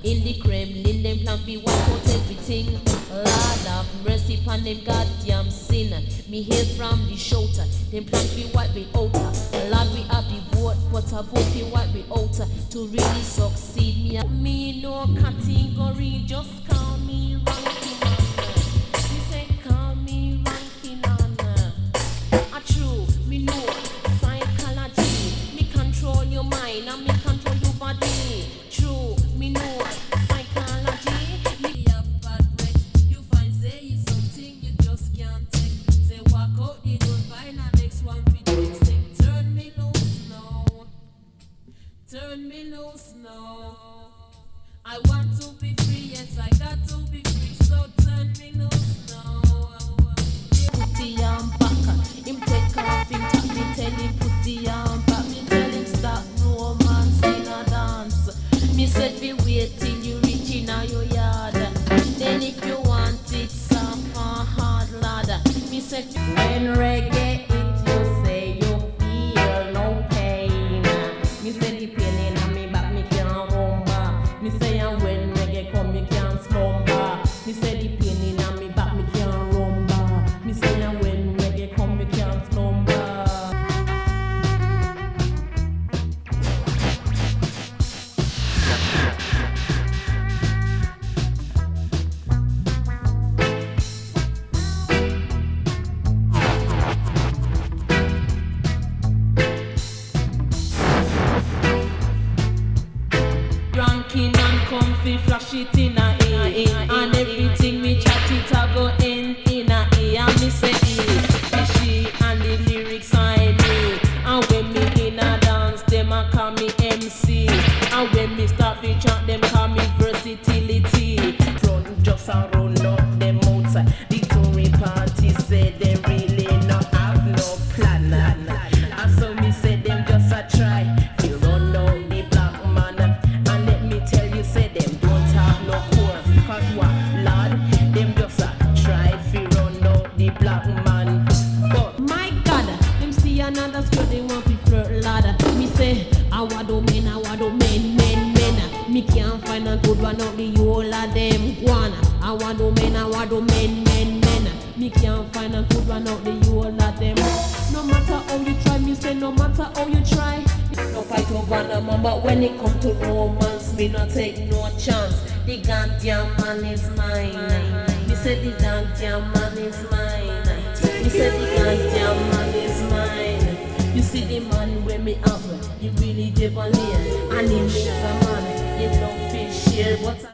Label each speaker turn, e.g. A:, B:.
A: In the Kremlin, them plan be wipe out everything. Lord have mercy upon them goddamn sinner. Me hail from the shoulder. Them plan be wipe me out. Lord, we have the vote, but a vote be wipe me out. To really succeed me no category, just call me ranking on. Me say call me ranking on. True, me know psychology. Me control your mind and me control your body. True, me know psychology. Me have bad breath. You find say it's something you just can't take. Say walk out the door, find a next one for you. Sing, turn me loose now. Turn me loose now. I want to be free, yes I got to be free. So turn me loose now. Put the arm back. Him take off him tap me, tell him put the arm back. Me tell him stop romance in a dance. Me said be wait till you reach in your yard. Then if you want it soft and hard ladder. Me said when reggae it you say you feel no pain. Me say the pain in me back me can't rumba. Me say and when reggae come you can't slumber. Me say the pain in me back me can't rumba. Me say and when reggae come you can't slumber. Ranking and comfy, flash it in a A. And everything me chat it a go in a A. And me say E, she and the lyrics I me. And when me in a dance, them a call me MC. And when me start to chant, them call me versatility. Front just a run up them outside. The touring party say they really not have no plan. And so me say them just a try. You run out the black man. And let me tell you, say them don't have no core. Cause what, lad, them just a try fi run out the black man. But my God, them see another skirt, they want fi flirt ladder. Me say, I want do men. Me can't find a good one out the whole of them guana. I want do men. Me can't find a good one out the whole of them. No matter how you try, me say no matter how you try. No fight over no man, but when it come to romance, me not take no chance. The goddamn man is mine. Me say the goddamn man is mine. Me say the goddamn man is mine. You see the man when me have, he really debonair. And he is a man, he don't feel share, but